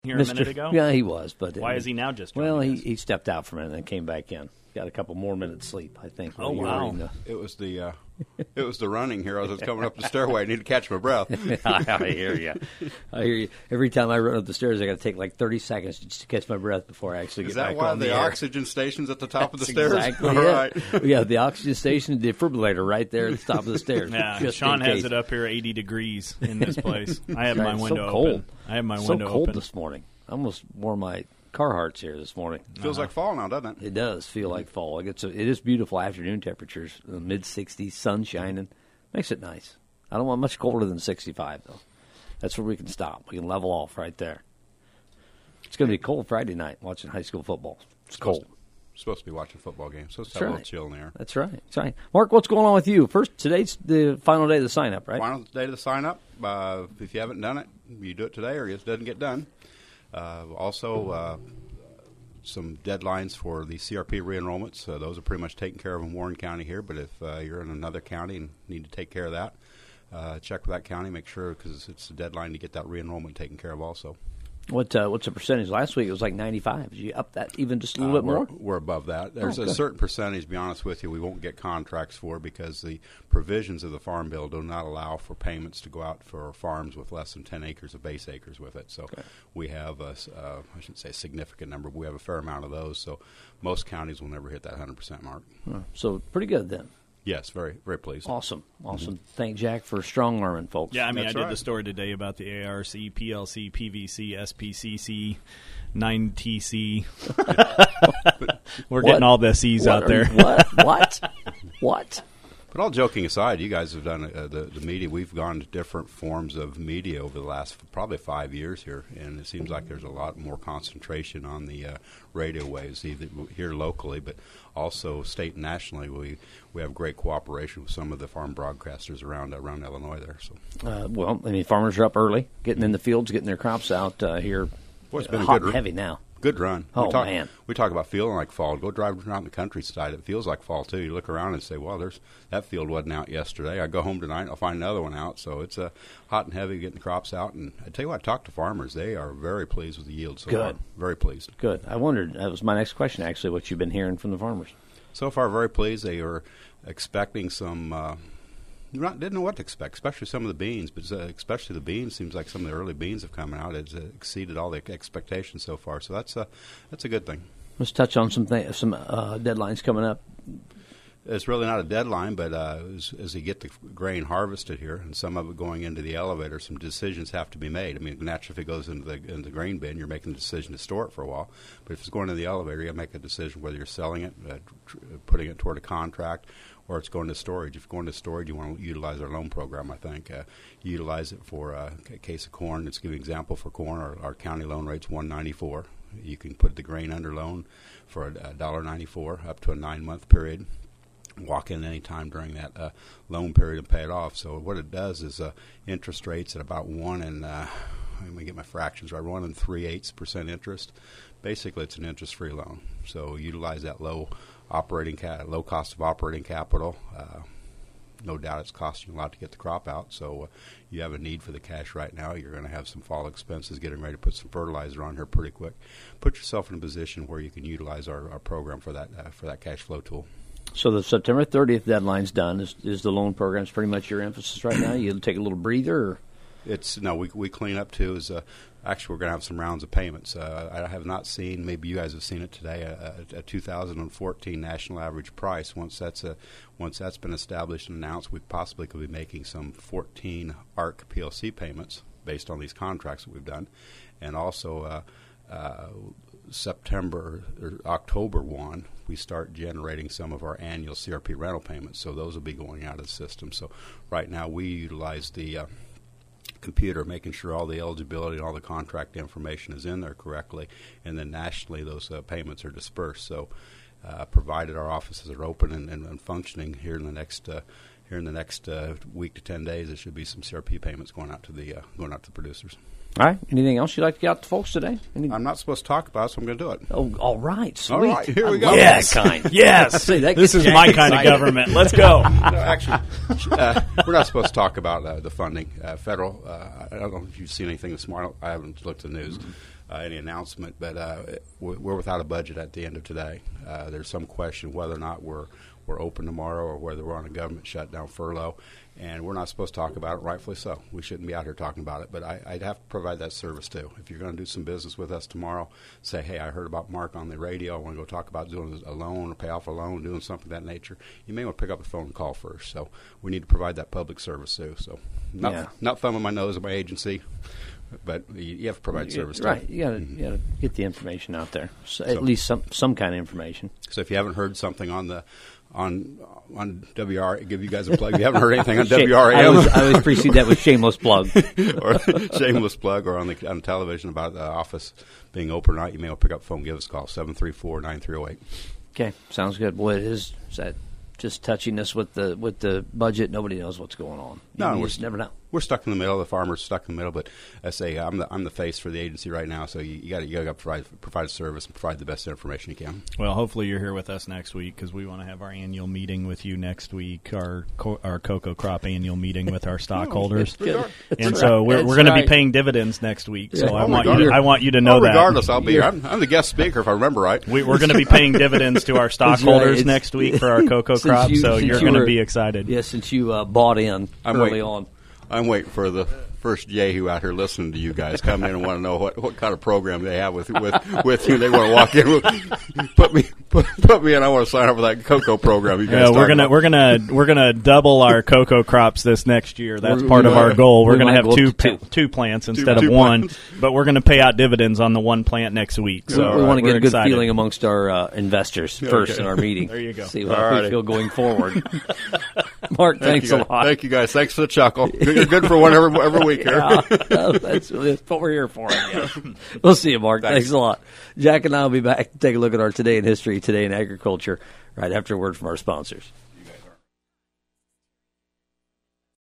here a minute ago? Yeah, he was. But why is he now just joining us? He stepped out for a minute and then came back in. Got a couple more minutes sleep, I think. Oh, wow. It was the running here. I was coming up the stairway. I need to catch my breath. I hear you. Every time I run up the stairs, I got to take like 30 seconds just to catch my breath before I actually get back on the air. Is that why the oxygen station's at the top of the stairs? Exactly. All right. Yeah, the oxygen station, the defibrillator right there at the top of the stairs. Yeah, Sean has it up here 80 degrees in this place. I have my window open. I have my window cold open. this morning. I almost wore my Carhartts here this morning. Feels like fall now, doesn't it? It does feel like fall. It is beautiful afternoon temperatures, mid-60s, sun shining. Makes it nice. I don't want much colder than 65, though. That's where we can stop. We can level off right there. It's going to be cold Friday night watching high school football. It's cold. Supposed to be watching a football game. Supposed to have a little chill in the air. That's right. That's right. Mark, what's going on with you? First, today's the final day of the sign-up, right? Final day of the sign-up. If you haven't done it, you do it today or it doesn't get done. Also, some deadlines for the CRP re-enrollments. Those are pretty much taken care of in Warren County here, but if you're in another county and need to take care of that, check with that county, make sure, because it's the deadline to get that re-enrollment taken care of also. What's the percentage? Last week it was like 95. Did you up that even just a little bit more? We're above that. There's a certain percentage, to be honest with you, we won't get contracts for because the provisions of the Farm Bill do not allow for payments to go out for farms with less than 10 acres of base acres with it. So we have, I shouldn't say a significant number, but we have a fair amount of those. So most counties will never hit that 100% mark. So pretty good then. Yes, very, very pleased. Awesome. Thank Jack for strong-arming folks. Yeah, I mean, That's I did right. the story today about the ARC, PLC, PVC, SPCC, 9TC. We're getting all the C's out there. What? But all joking aside, you guys have done the media. We've gone to different forms of media over the last probably 5 years here, and it seems like there's a lot more concentration on the radio waves, either here locally, but also state and nationally. We have great cooperation with some of the farm broadcasters around Illinois there. So, well, I mean, farmers are up early, getting in the fields, getting their crops out here. Boy, it's been hot and heavy now. Good run. Oh, man. We talk about feeling like fall. Go drive around the countryside. It feels like fall, too. You look around and say, well, that field wasn't out yesterday. I go home tonight, I'll find another one out. So it's hot and heavy getting the crops out. And I tell you what, I talked to farmers. They are very pleased with the yield so far. Very pleased. Good. I wondered, that was my next question, actually, what you've been hearing from the farmers. So far, very pleased. They are expecting some didn't know what to expect, especially some of the beans, but especially the beans. Seems like some of the early beans have come out. It's exceeded all the expectations so far, so that's a good thing. Let's touch on some deadlines coming up. It's really not a deadline, but as you get the grain harvested here, and some of it going into the elevator, some decisions have to be made. I mean, naturally, if it goes into the grain bin, you're making a decision to store it for a while. But if it's going to the elevator, you got to make a decision whether you're selling it, putting it toward a contract, or it's going to storage. If you're going to storage, you want to utilize our loan program, I think. Utilize it for a case of corn. Let's give you an example for corn. Our county loan rate's $1.94. You can put the grain under loan for $1.94 up to a 9-month period. Walk in any time during that loan period and pay it off. So what it does is interest rates at about 1 and let me get my fractions right, 1 3/8% interest. Basically, it's an interest-free loan. So utilize that low cost of operating capital. No doubt it's costing you a lot to get the crop out. So you have a need for the cash right now. You're going to have some fall expenses, getting ready to put some fertilizer on here pretty quick. Put yourself in a position where you can utilize our program for that cash flow tool. So the September 30th deadline's done. Is the loan program's pretty much your emphasis right now? You'll take a little breather? Or? We clean up too. Actually, we're going to have some rounds of payments. I have not seen, maybe you guys have seen it today, a 2014 national average price. Once that's been established and announced, we possibly could be making some 14 ARC PLC payments based on these contracts that we've done, and also September or October 1, we start generating some of our annual CRP rental payments. So those will be going out of the system. So right now we utilize the computer, making sure all the eligibility and all the contract information is in there correctly, and then nationally those payments are dispersed. So provided our offices are open and functioning here in the next week to 10 days, there should be some CRP payments going out to the producers. All right. Anything else you'd like to get out to folks today? I'm not supposed to talk about it, so I'm going to do it. Oh, all right. Sweet. All right, here we go. Yes. That kind. Yes. See, that this is Jack my kind of government. Let's go. No, actually, we're not supposed to talk about the funding. Federal, I don't know if you've seen anything this morning. I haven't looked at the news. any announcement, but we're without a budget at the end of today. There's some question whether or not we're open tomorrow or whether we're on a government shutdown furlough, and we're not supposed to talk about it, rightfully so. We shouldn't be out here talking about it, but I'd have to provide that service too. If you're going to do some business with us tomorrow, say, hey, I heard about Mark on the radio. I want to go talk about doing a loan or pay off a loan, doing something of that nature. You may want to pick up the phone and call first. So we need to provide that public service too. So not thumbing my nose at my agency, but you have to provide service. Right. You got to get the information out there. So at least some kind of information. So if you haven't heard something on WR, give you guys a plug. If you haven't heard anything on WRAM, I always precede that with shameless plug, or shameless plug, or on television about the office being open or not. You may want to pick up the phone, give us a call 734-9308. Okay, sounds good. Boy, is that just touchiness with the budget? Nobody knows what's going on. You just never know. We're stuck in the middle. The farmer's stuck in the middle. But I say I'm the face for the agency right now. So you got to provide a service and provide the best information you can. Well, hopefully you're here with us next week because we want to have our annual meeting with you next week. Our cocoa crop annual meeting with our stockholders. And so we're going to be paying dividends next week. So I want you to know that. Regardless, I'll be here. I'm the guest speaker if I remember right. We're going to be paying dividends to our stockholders next week for our cocoa crop. So you're going to be excited. Yeah, since you bought in early on. I'm waiting for the first Yahoo out here listening to you guys come in and want to know what kind of program they have with you. They want to walk in, put me in. I want to sign up for that cocoa program. You guys, we're gonna double our cocoa crops this next year. That's part of our goal. We're going to have two plants instead of one, but we're going to pay out dividends on the one plant next week. So we want to get a good feeling amongst our investors first in our meeting. There you go. See how we feel going forward. Mark, thanks a lot. Thank you guys. Thanks for the chuckle. You're good for one every week here. That's what we're here for. Yeah. We'll see you, Mark. Thanks a lot. Jack and I will be back to take a look at our Today in History, Today in Agriculture, right after a word from our sponsors.